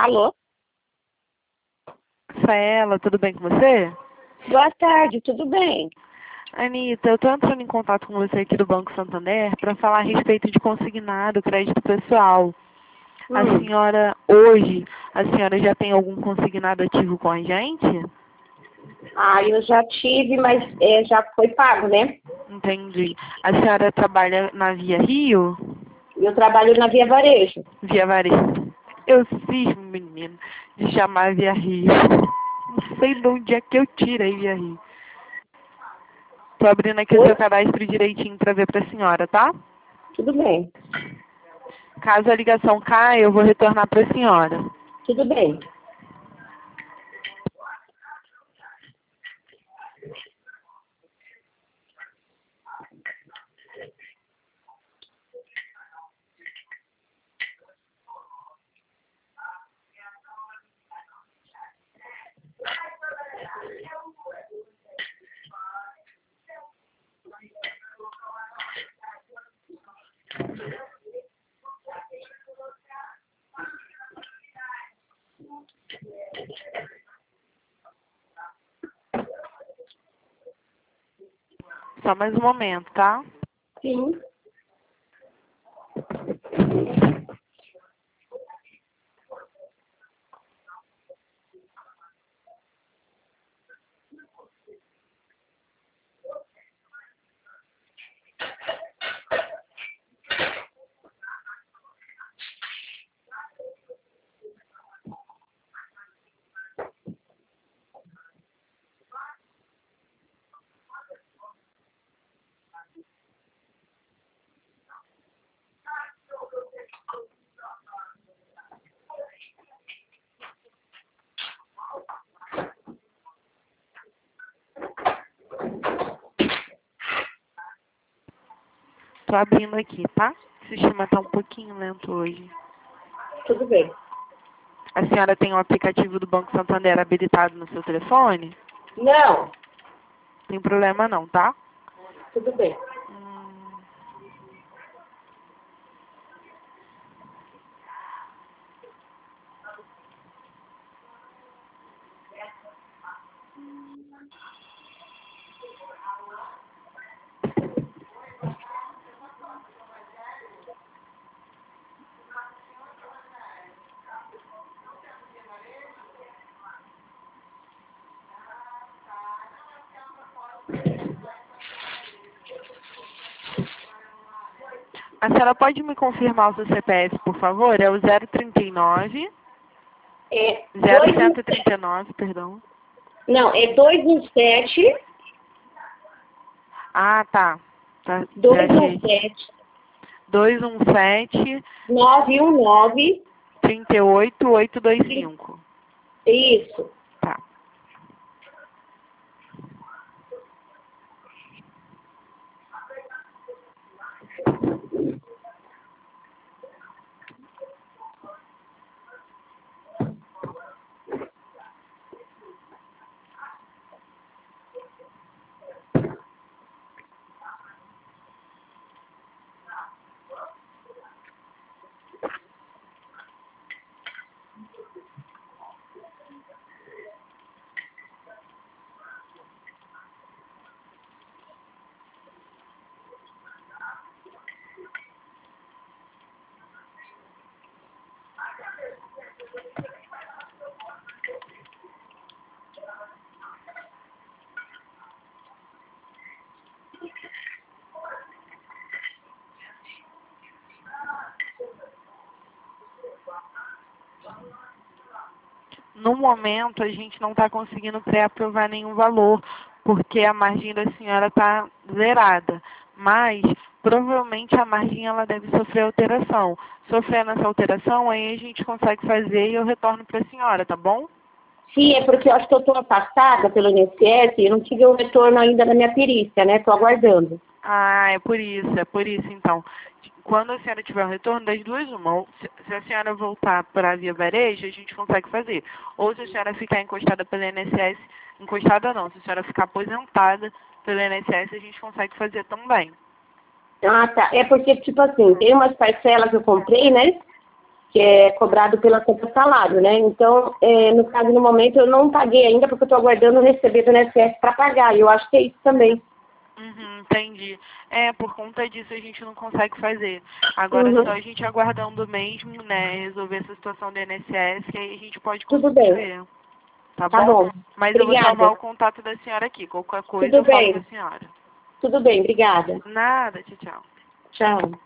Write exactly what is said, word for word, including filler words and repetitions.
Alô? Rafaela, tudo bem com você? Boa tarde, tudo bem? Anitta, eu estou entrando em contato com você aqui do Banco Santander para falar a respeito de consignado, crédito pessoal. Hum. A senhora, hoje, a senhora já tem algum consignado ativo com a gente? Ah, eu já tive, mas é, já foi pago, né? Entendi. A senhora trabalha na Via Rio? Eu trabalho na Via Varejo. Via Varejo. Eu cismo, menino, de chamar Via Rio. Não sei de onde é que eu tirei Via Rio. Tô abrindo aqui o Oi? seu cadastro direitinho para ver para a senhora, tá? Tudo bem, Caso a ligação caia, eu vou retornar para a senhora. tudo bem. Só mais um momento, tá? Sim. Tô abrindo aqui, tá? O sistema tá um pouquinho lento hoje. Tudo bem. A senhora tem o aplicativo do Banco Santander habilitado no seu telefone? Não, Tem problema não, tá? tudo bem. Hum, A senhora pode me confirmar o seu C P F, por favor? É o zero trinta e nove, É zero dois, cento e trinta e nove, perdão. não, é dois um sete, Ah, tá. Tá, já dois um achei. sete, dois um sete, nove um nove, três oito, oito dois cinco. isso. Tá. No momento, a gente não está conseguindo pré-aprovar nenhum valor, porque a margem da senhora está zerada. Mas, provavelmente, a margem ela deve sofrer alteração. Sofrendo essa alteração, aí a gente consegue fazer e eu retorno para a senhora, tá bom? Sim, é porque eu acho que eu estou afastada pelo I N S S e eu não tive o retorno ainda da minha perícia, né? Estou aguardando. Ah, é por isso, é por isso, então. Quando a senhora tiver o retorno, das duas, uma. Ou se se a senhora voltar para a Via Varejo, a gente consegue fazer. Ou se a senhora ficar encostada pelo I N S S, encostada não, se a senhora ficar aposentada pelo I N S S, a gente consegue fazer também. Ah, tá. É porque, tipo assim, tem umas parcelas que eu comprei, né? que é cobrado pela conta salário, né? Então, é, no caso, no momento, eu não paguei ainda, porque eu estou aguardando receber do I N S S para pagar, e eu acho que é isso também. Uhum, entendi. É, por conta disso a gente não consegue fazer. Agora é Uhum. só a gente aguardando mesmo, né, resolver essa situação do I N S S, que aí a gente pode Tudo conseguir bem. ver. Tá Tá bom? bom. Mas eu vou salvar Obrigada. o contato da senhora aqui. Qualquer coisa Tudo eu falo com bem. a senhora. Tudo bem, obrigada. Nada, tchau, tchau. Tchau.